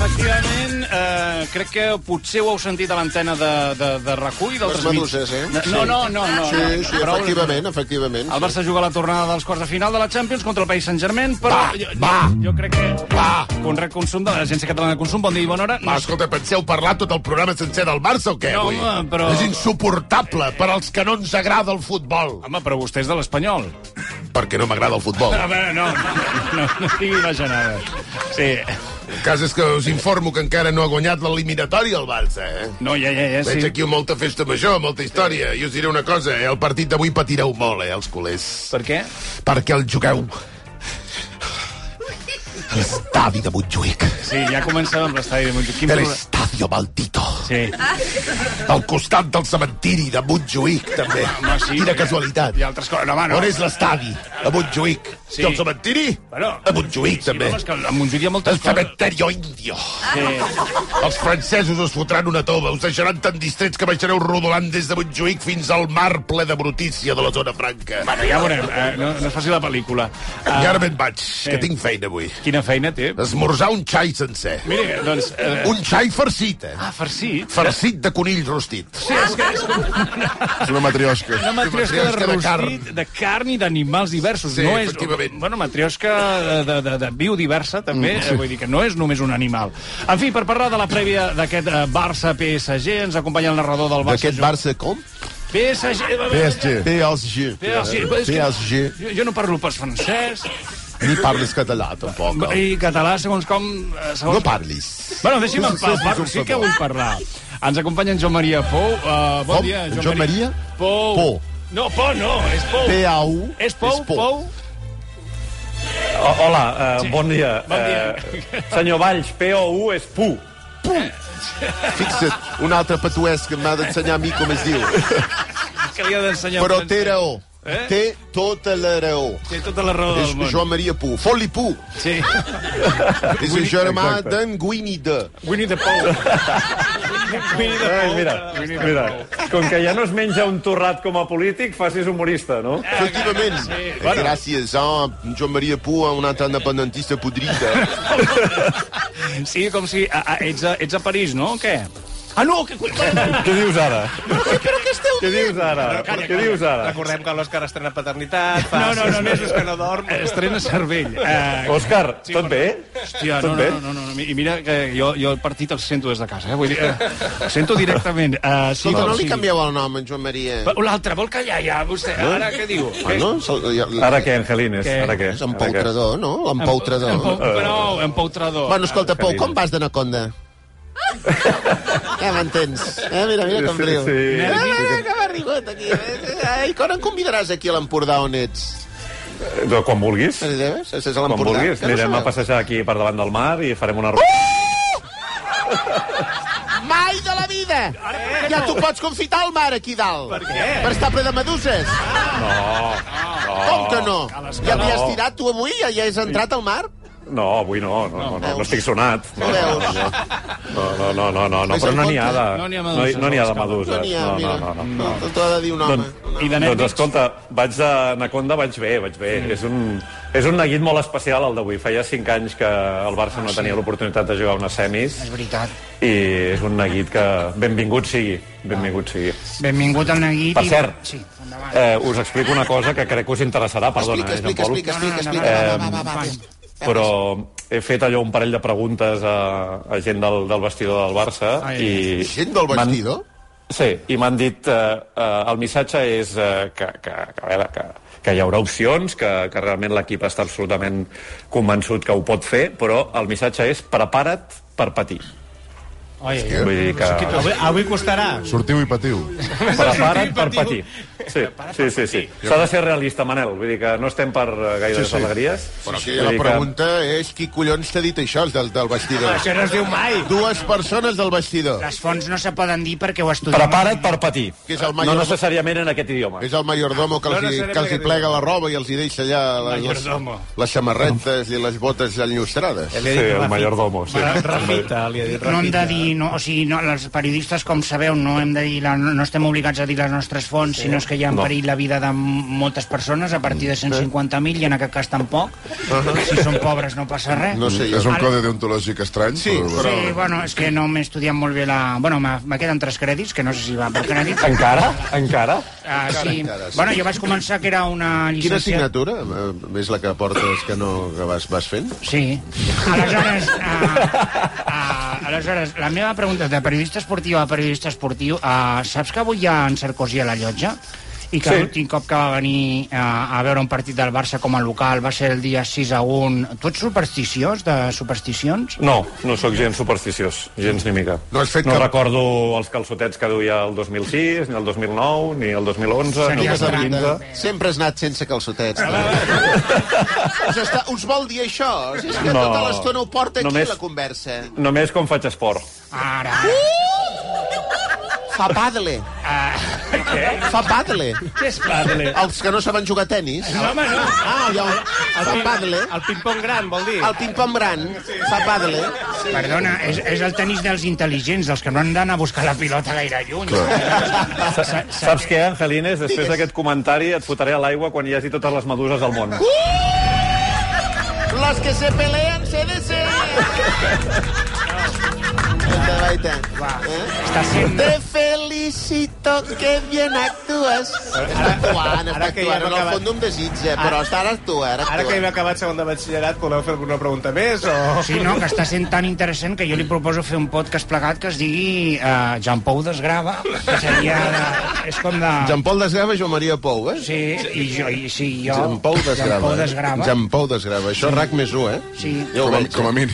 efectivament, crec que potser ho heu sentit a l'antena de RAC1 i d'altres Les meduses, No. Sí, efectivament. El Barça juga a la tornada dels quarts de final de la Champions contra el Paris Saint-Germain, però jo crec que... Conrad Consum, de l'Agència Catalana de Consum, bon dia i bona hora. Escolta, penseu parlar tot el programa sencer del Barça o què, avui? Home, però... És insuportable per als que no ens agrada el futbol. Home, però vostè és de l'Espanyol. Perquè no m'agrada el futbol. A veure, no digui bajanades. Sí. El cas és que us informo que encara no ha guanyat l'eliminatòria el Barça, No, ja, sí. Veig aquí molta festa major, molta història. I us diré una cosa, el partit d'avui patireu molt, els culers. Per què? Perquè el jugueu a l'estadi de Montjuïc. Sí, ja comencem amb l'estadi de Montjuïc. El estadio maldito. Sí. Al costat del cementiri de Montjuïc, també. Home, sí. Quina casualitat. I altres coses. No. On és l'estadi? A Montjuïc. Sí. I el cementiri? Bueno, a Montjuïc, també. Sí, és que a Montjuïc hi ha moltes el cementerio indio. Sí. Els francesos us fotran una tova. Us deixaran tan distrets que baixareu rodolant des de Montjuïc fins al mar ple de brutícia de la zona franca. Bueno, ja veurem. No es faci la pel·lícula. I ara me'n vaig, que tinc feina avui. Quina feina té? Esmorzar un xai sencer. Mira, doncs... Un xai farcit, farcit? Farcit de conill rostit. Sí, és que... És una matriosca. Una matriosca de rostit, de carn i d'animals diversos. Sí, no és... efectivament. Bueno, matriosca de biodiversa, també. Sí. Vull dir que no és només un animal. En fi, per parlar de la prèvia d'aquest Barça-PSG, ens acompanya el narrador del Barça. D'aquest Barça com? PSG. Jo no parlo pas francès. Ni parles català, tampoc. I català, segons com... No parlis. Bueno, deixi'm en pau, sí que vull parlar. Ens acompanya en Joan Maria Pou. Bon dia, Joan Maria? Pou. No, Pou no, és Pou. P-A-U. És Pou, Pou? Hola, bon dia. Bon dia. Senyor Valls, P-O-U és Pu. Fixa't, un altre patuès que m'ha d'ensenyar a mi com es diu. Que li ha d'ensenyar... Però té raó. Té tota la raó. Té tota la raó del món. És Joan Maria Pou. Fot-li Pou. Sí. És el germà d'en Winnie the Pou. Mira, com que ja no es menja un torrat com a polític, facis humorista, no? Efectivament. Sí. Gràcies a Joan Maria Pou, un altre independentista podrida. Sí, com si... Ets a París, no? O què? Ah, no! Què dius ara? Però què esteu Què dius ara? Què dius ara? Recordem que l'Òscar estrena paternitat, fa No. 6 mesos que no dorm. Estrena cervell. Òscar, tot bé? Hòstia, no. I mira que jo el partit el sento des de casa, Vull dir, el sento directament. Escolta, no li canvieu el nom, en Joan Maria? L'altre, vol callar ja, vostè? Ara què diu? Ara què, Angelines? Ara què? És empautrador, no? Empautrador. Empautrador. Bueno, escolta, Pou, com vas d'Anaconda? Ja m'entens. Mira com riu. Que m'ha rigut aquí. I quan em convidaràs aquí a l'Empordà on ets? Quan vulguis. És a Quan l'Empordà? vulguis. Anirem a passejar aquí per davant del mar i farem una... Mai de la vida! Ja t'ho pots confitar al mar aquí dalt. Per què? Per estar ple de meduses. No. Com que no? Ja havies tirat tu avui? Ja has entrat al mar? No, avui no estic sonat. No veus? No, però no n'hi ha de... No n'hi ha meduses. No n'hi ha de meduses. No n'hi ha, mira. No. T'ho ha de dir un home. I de Doncs escolta, vaig d'Anaconda, vaig bé. És un neguit molt especial el d'avui. Feia 5 anys que el Barça no tenia l'oportunitat de jugar unes semis. És veritat. I és un neguit que benvingut sigui. Benvingut al neguit. Per cert, Sí, endavant. us explico una cosa que crec que us interessarà. Perdona, Jean Paul. Explica. Però he fet allò un parell de preguntes a gent del vestidor del Barça. Gent del vestidor? Sí, i m'han dit el missatge és que hi haurà opcions, que realment l'equip està absolutament convençut que ho pot fer, però el missatge és prepara't per patir. Vull dir que... Avui costarà. Sortiu i patiu. Prepara't per patir. Sí. S'ha de ser realista, Manel. Vull dir que no estem per gaires alegries. Però aquí la pregunta és qui collons t'ha dit això, del vestidor? Això no es diu mai. 2 persones del vestidor. Les fonts no se poden dir perquè ho estudiem. Prepara't per patir. Que és el No necessàriament en aquest idioma. És el mayordomo que els hi plega la roba i els hi deixa allà les samarretes i les botes enllustrades. Sí, el mayordomo. Rafita, li ha dit No hem de dir o sigui, no, els periodistes, com sabeu, no hem de dir no estem obligats a dir les nostres fonts, sinó és que hi ha en perill la vida de moltes persones a partir de 150.000, i en aquest cas tampoc. Si són pobres no passa res. No sé, és un codi deontològic estrany. Sí, bueno, és que no m'he estudiat molt bé la... Bueno, me queden 3 crèdits, que no sé si va per crèdits. Encara? Sí. Bueno, jo vaig començar que era una Quina llicenciatura... assignatura? És la que portes que vas fent? Sí. Aleshores, la meva pregunta de periodista esportiu a periodista esportiu, saps que avui hi ha en Sarkozy a la llotja? I que l'últim cop que va venir a veure un partit del Barça com a local va ser el dia 6-1. Tu ets supersticiós, de supersticions? No sóc gens supersticiós, gens ni mica. No recordo els calçotets que duia el 2006, ni el 2009, ni el 2011, ni el 2015. Sempre has anat sense calçotets. Us vol dir això? És que tota l'estona ho porta aquí la conversa. Només com faig esport. Ara... Fa pàdle. Què? Fa pàdle. Què és pàdle? Els que no saben jugar a tenis. No, home, no. Fa pàdle. El ping-pong gran, vol dir? El ping-pong gran. Fa pàdle. Perdona, és el tenis dels intel·ligents, dels que no han d'anar a buscar la pilota gaire lluny. Saps què, Angelines? Després d'aquest comentari et fotré a l'aigua quan hi hagi totes les meduses al món. Los que se pelean se desean. Te felicito, que bien actúes. Està actuant. En el fons un desitge, però ara actua. Ara que hem acabat segon de batxillerat, voleu fer alguna pregunta més? Sí, no, que està sent tan interessant que jo li proposo fer un podcast plegat que es digui Jean Pou desgrava, que seria... És com de... Jean Paul desgrava i Joan Maria Pou, eh? Sí, i jo... Jean Pou desgrava. Jean Pou desgrava. Això RAC més 1, eh? Sí. Com a mínim.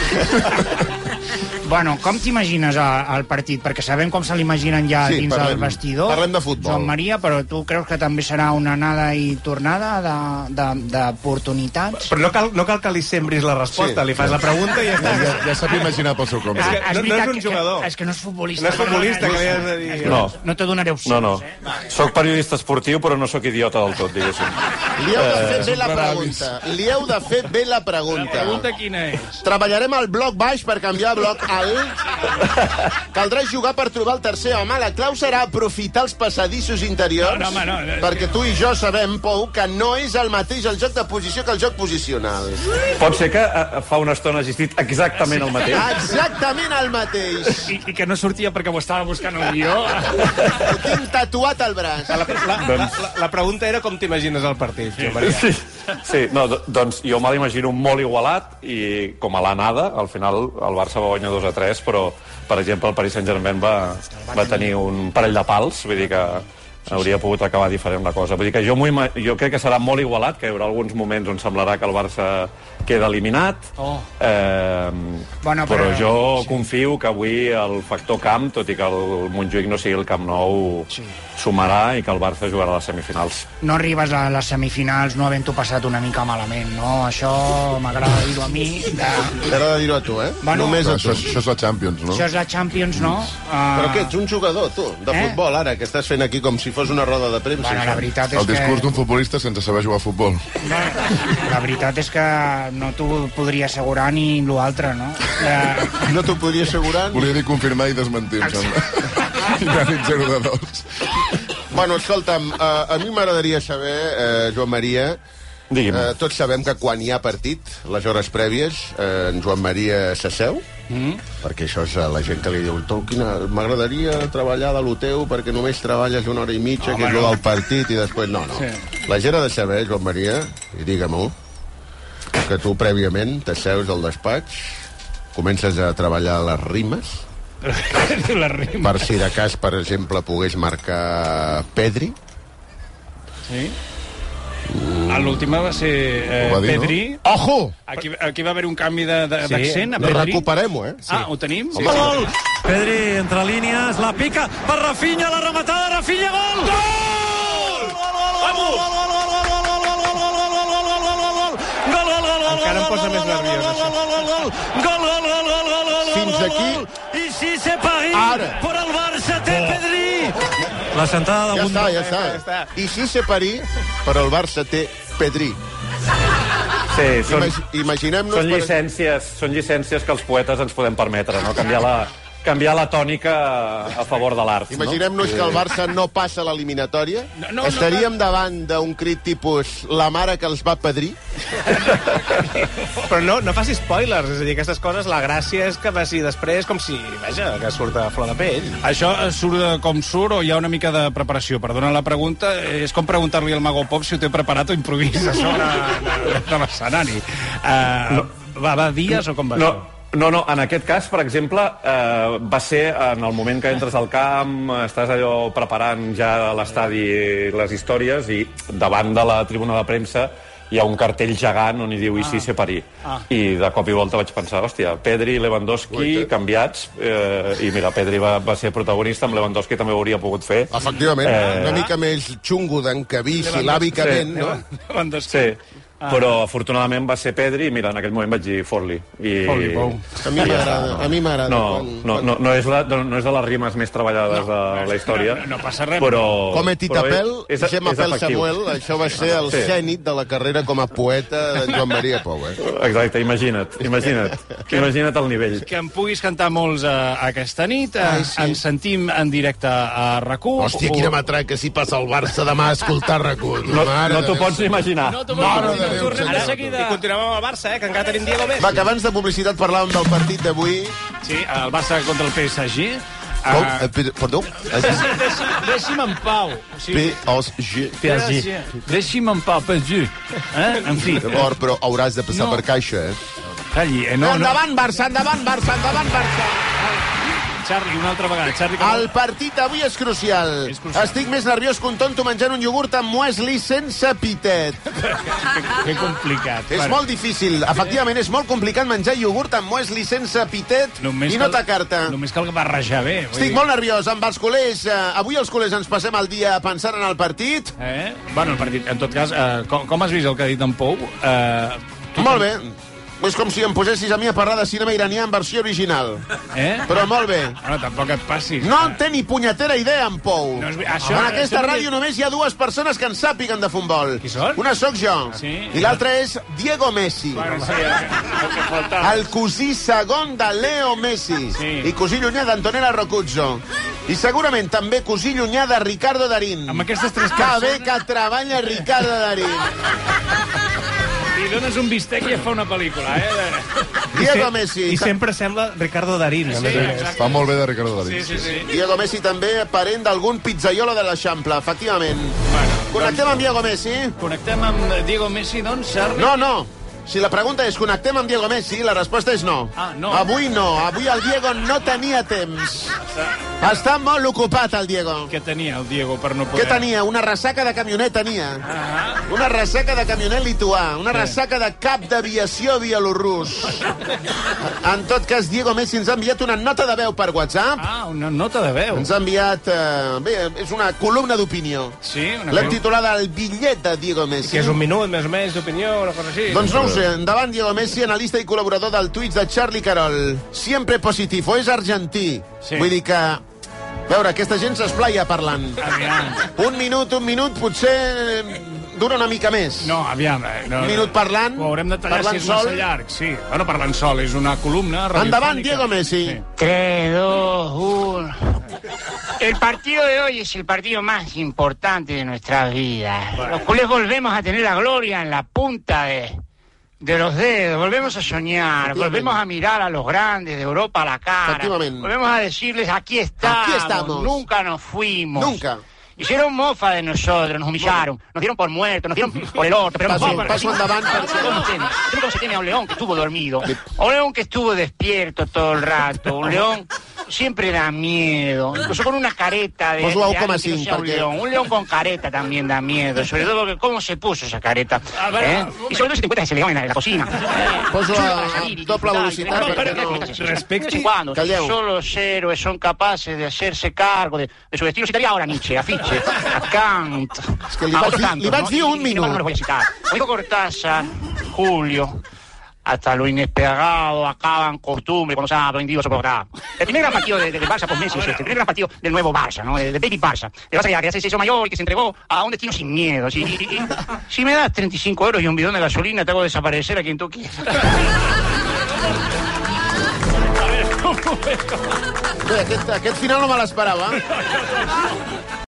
Bueno, com t'imagines el partit? Perquè sabem com se l'imaginen ja dins del vestidor. Parlem de futbol. Joan Maria, però tu creus que també serà una anada i tornada d'oportunitats? Però no cal que li sembris la resposta, li fas la pregunta i ja està. Ja sap imaginar pel seu compte. No és un jugador. És que no és futbolista. No és futbolista, que li has de dir. No te donaré opcions. No. Soc periodista esportiu, però no sóc idiota del tot, diguéssim. Li heu de fer bé la pregunta. Li heu de fer bé la pregunta. La pregunta quina és? Treballarem al bloc baix per canviar a bloc alt. Caldrà jugar per trobar el tercer home. La clau serà aprofitar els passadissos interiors. No. Perquè tu i jo sabem, Pou, que no és el mateix el joc de posició que el joc posicional. Pot ser que fa una estona hagi dit exactament el mateix. Exactament el mateix. I que no sortia perquè ho estava buscant el guió. Ho tinc tatuat al braç. La pregunta era com t'imagines el partit, Joan Maria. Sí, no, doncs jo me l'imagino molt igualat i com a l'anada, al final el Barça va guanyar 2-3, però, per exemple, el Paris Saint-Germain va tenir un parell de pals, vull dir que hauria pogut acabar diferent la cosa. Vull dir que jo crec que serà molt igualat, que hi haurà alguns moments on semblarà que el Barça queda eliminat, però jo confio que avui el factor camp, tot i que el Montjuïc no sigui el Camp Nou, sumarà i que el Barça jugarà a les semifinals. No arribes a les semifinals no havent-ho passat una mica malament, no? Això m'agrada dir-ho a mi. T'agrada dir-ho a tu, eh? Bueno, només a tu. Això és la Champions, no? Això és la Champions, no? Però què, ets un jugador, tu, de futbol, ara, que estàs fent aquí com si fos una roda de premsa. Bueno, la veritat és el discurs d'un futbolista sense saber jugar a futbol. La veritat és que no t'ho podria assegurar ni l'altre, no? No t'ho podria assegurar? Volia dir confirmar i desmentir, em sembla. I ha dit 0-2. Bueno, escolta'm, a mi m'agradaria saber, Joan Maria, tots sabem que quan hi ha partit, les hores prèvies, en Joan Maria s'asseu, perquè això és la gent que li diu m'agradaria treballar de lo teu perquè només treballes 1 hora i mitja, que és el del partit, i després no. La gent ha de saber, Joan Maria, i digue-m'ho, que tu prèviament t'asseus al despatx, comences a treballar les rimes, per si de cas, per exemple, pogués marcar Pedri. Sí. L'última va ser Pedri. No? Ojo! Aquí va haver un canvi d'accent a Pedri. Recuperem-ho, eh? Sí. Ho tenim? Sí. Gol! Pedri entre línies, la pica per Rafinha, la rematada, Rafinha, gol! Gol! Vamos! Encara em posa més nerviós. Fins aquí. I si se Paris per al Barça té Pedri. La sentada de Ja està. I si se Paris per al Barça té Pedri. Sí, imaginem-nos... Són llicències que els poetes ens podem permetre, no? Canviar canviar la tònica a favor de l'art. Imaginem-nos que el Barça no passa l'eliminatòria. Estaríem davant d'un crit tipus la mare que els va padrir. Però no faci spoilers, és a dir, aquestes coses, la gràcia és que passi després com si, vaja, que surt a flor de pell. Això surt com surt o hi ha una mica de preparació? Perdona la pregunta, és com preguntar-li al Mago Pop si ho té preparat o improvisa sobre de l'escenari. Va dies o com va això? No, en aquest cas, per exemple, va ser en el moment que entres al camp, estàs allò preparant ja l'estadi les històries i davant de la tribuna de premsa hi ha un cartell gegant on hi diu Ici c'est Paris. I de cop i volta vaig pensar, hòstia, Pedri i Lewandowski canviats, i mira, Pedri va ser protagonista, amb Lewandowski també ho hauria pogut fer. Efectivament, una mica més xungo d'encabir sil·làbicament, no? Sí. Però afortunadament va ser Pedri i mira, en aquell moment vaig dir Forli. A mi m'agrada. No és de les rimes més treballades de la història. No passa res. Com Etitapel, Gemma Pel Samuel, això va ser el zènit de la carrera com a poeta de Joan Maria Pou. Exacte, imagina't el nivell. Que em puguis cantar molts aquesta nit. Ens sentim en directe a RAC1. Hòstia, quina matraca si passa el Barça demà a escoltar RAC1. No t'ho pots imaginar. Tornem de seguida. I continuem amb el Barça, que encara tenim Diego Messi. Va, que abans de publicitat parlàvem del partit d'avui. Sí, el Barça contra el PSG. Perdó? Deixi'm en pau. PSG. Deixi'm en pau, PSG. En fi. D'acord, però hauràs de passar per caixa, Calli, Endavant, Barça, endavant, Barça, endavant, Barça. Charlie, una altra vegada. Charlie, el partit d'avui és crucial. Estic més nerviós que un tonto menjant un iogurt amb muesli sense pitet. Que complicat. És molt difícil. Efectivament, és molt complicat menjar iogurt amb muesli sense pitet i no tacar-te. Només cal barrejar bé. Estic molt nerviós amb els culers. Avui els culers ens passem el dia pensant en el partit. Bueno, el partit, en tot cas, com has vist el que ha dit en Pou? Molt bé. És com si em posessis a mi a parlar de cinema iranià en versió original. Però molt bé. Bueno, tampoc et passis. No en té ni punyetera idea, en Pou. En aquesta ràdio només hi ha dues persones que en sàpiguen de futbol. Qui són? Una sóc jo. I l'altra és Diego Messi. El cosí segon de Leo Messi. I cosí llunyà d'Antonella Roccuzzo. I segurament també cosí llunyà de Ricardo Darín. Amb aquestes tres persones... Que bé que treballa Ricardo Darín. Li dones un bistec i ja fa una pel·lícula, Diego Messi. I sempre sembla Ricardo Darín. Fa molt bé de Ricardo Darín. Sí. Diego Messi també parent d'algun pizzaiolo de l'Eixample, efectivament. Connectem amb Diego Messi? Connectem amb Diego Messi, doncs, Charlie? No. Si la pregunta és connectem amb Diego Messi, la resposta és no. No. Avui no. Avui el Diego no tenia temps. Està molt ocupat, el Diego. Què tenia el Diego per no poder... Què tenia? Una ressaca de camionet tenia. Una ressaca de camionet lituà. Una ressaca de cap d'aviació bielorrus. En tot cas, Diego Messi ens ha enviat una nota de veu per WhatsApp. Una nota de veu. Ens ha enviat... Bé, és una columna d'opinió. Sí? L'hem titulada El bitllet de Diego Messi. Que és un minut, més o menys, d'opinió, una cosa així. Doncs no ho sé. Endavant, Diego Messi, analista i col·laborador del Twitch de Charlie Carol. Siempre positivo, és argentí. Vull dir que... A veure, aquesta gent s'esplaia parlant. Un minut, potser dura una mica més. No, aviam. Un minut parlant, ho haurem de tallar si és massa llarg. Sí, bueno, parlant sol, és una columna radiofònica. Endavant, Diego Messi. 3, 2, 1... El partido de hoy es el partido más importante de nuestras vidas. Los culés volvemos a tener la gloria en la punta de los dedos, volvemos a soñar, volvemos a mirar a los grandes de Europa a la cara, volvemos a decirles aquí estamos, nunca nos fuimos. Nunca. Hicieron mofa de nosotros, nos humillaron, nos dieron por muertos, nos dieron por el orto. Pero paso endavant. ¿Cómo se tiene a un león que estuvo dormido? A un león que estuvo despierto todo el rato. Un león siempre da miedo. Incluso con una careta de un león con careta también da miedo. Sobre todo porque cómo se puso esa careta. Y sobre todo si te encuentras ese león en la cocina. Poso a doble velocitat. Respecto cuando solo los héroes son capaces de hacerse cargo de su destino. Citaría ahora Nietzsche, a Fichte, a Kant. És que li vaig dir un minut. No los voy a citar. Lo dijo Cortázar, Julio. Hasta lo inesperado acaban costumbre cuando se habla indioso por acá. El primer gran partido del Barça por Messi es este. El primer gran partido del nuevo Barça, ¿no? El Baby Barça. El Barça que ya se hizo mayor y que se entregó a un destino sin miedo. Si me das 35 euros y un bidón de gasolina, te hago desaparecer a quien tú quieras. A veure, com Bé, aquest final no me l'esperava.